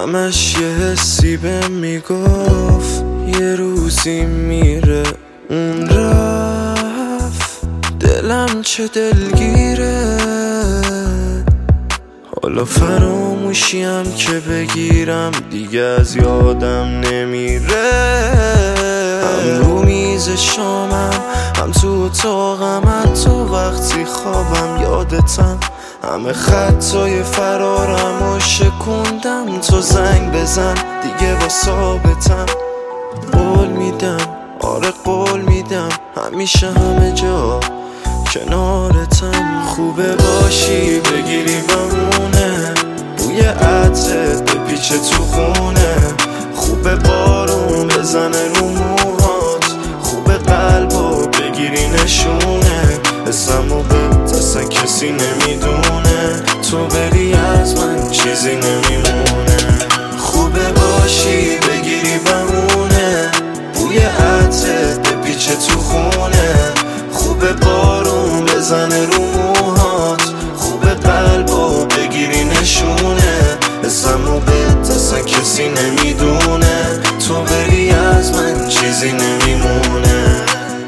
همش یه حسی بهم میگفت یه روزی میره اون رفت. دلم چه دلگیره، حالا فراموشیم که بگیرم دیگه از یادم نمیره. هم رو میز شامم، هم تو اتاقم، حتی وقتی خوابم یادتم. همه خطای فرارم و شکوندم، تو زنگ بزن دیگه با ثابتم. قول میدم، آره قول میدم، همیشه همه جا کنارتم. خوبه باشی بگیری بمونه، بوی عطرت بپیچه تو خونه. خوبه بارون بزنه رو موهات، خوبه قلبو بگیری نشونه. اسمو به اصلا کسی نمیدونه، تو بری از من چیزی نمیمونه. خوبه باشی بگیری بمونه، بوی عطرت بپیچه تو خونه. خوبه بارون بزنه رو موهات، خوبه قلبو بگیری نشونه. اسمو به اصلا کسی نمیدونه، تو بری از من چیزی نمیمونه.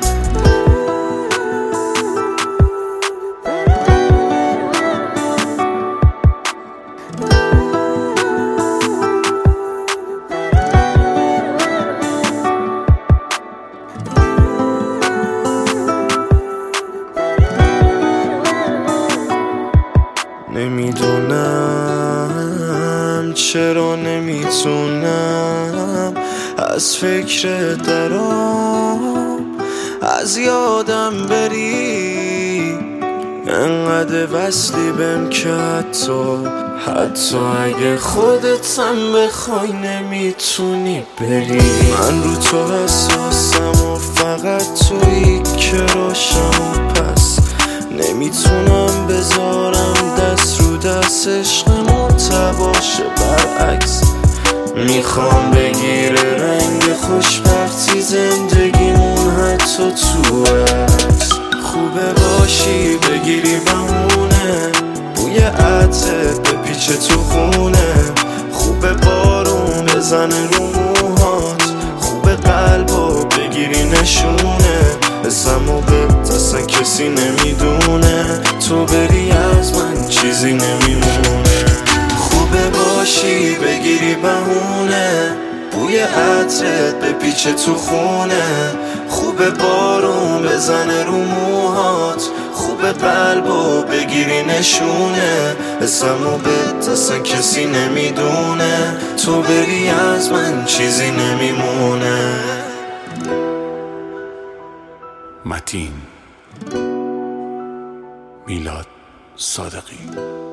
نمیدونم چرا نمیتونم از فکر درام از یادم بری. انقدر وصلی بهم که حتی اگه خودتم بخوای نمیتونی بری. من رو تو حساسم و فقط تویی که روشم، پس نمیتونم بذارم دست رو دست عشقمون تباشه. برعکس میخوام بگیره رنگ خوشبختی زندگیمون، حتی تو عکس. خوبه باشی بگیری بمونه، بوی عطرت بپیچه تو خونه. خوبه بارون بزنه رو موهات، خوبه قلبو بگیری نشونه. اسمو به اصلا کسی نمیدونه، تو بری از من چیزی نمیمونه. خوبه باشی بگیری بهونه، بوی عطرت بپیچه تو خونه. خوبه بارون بزنه رو موهات، خوبه قلبو بگیری نشونه. اسمو به اصلا کسی نمیدونه، تو بری از من چیزی نمیمونه. متین میلاد صادقی.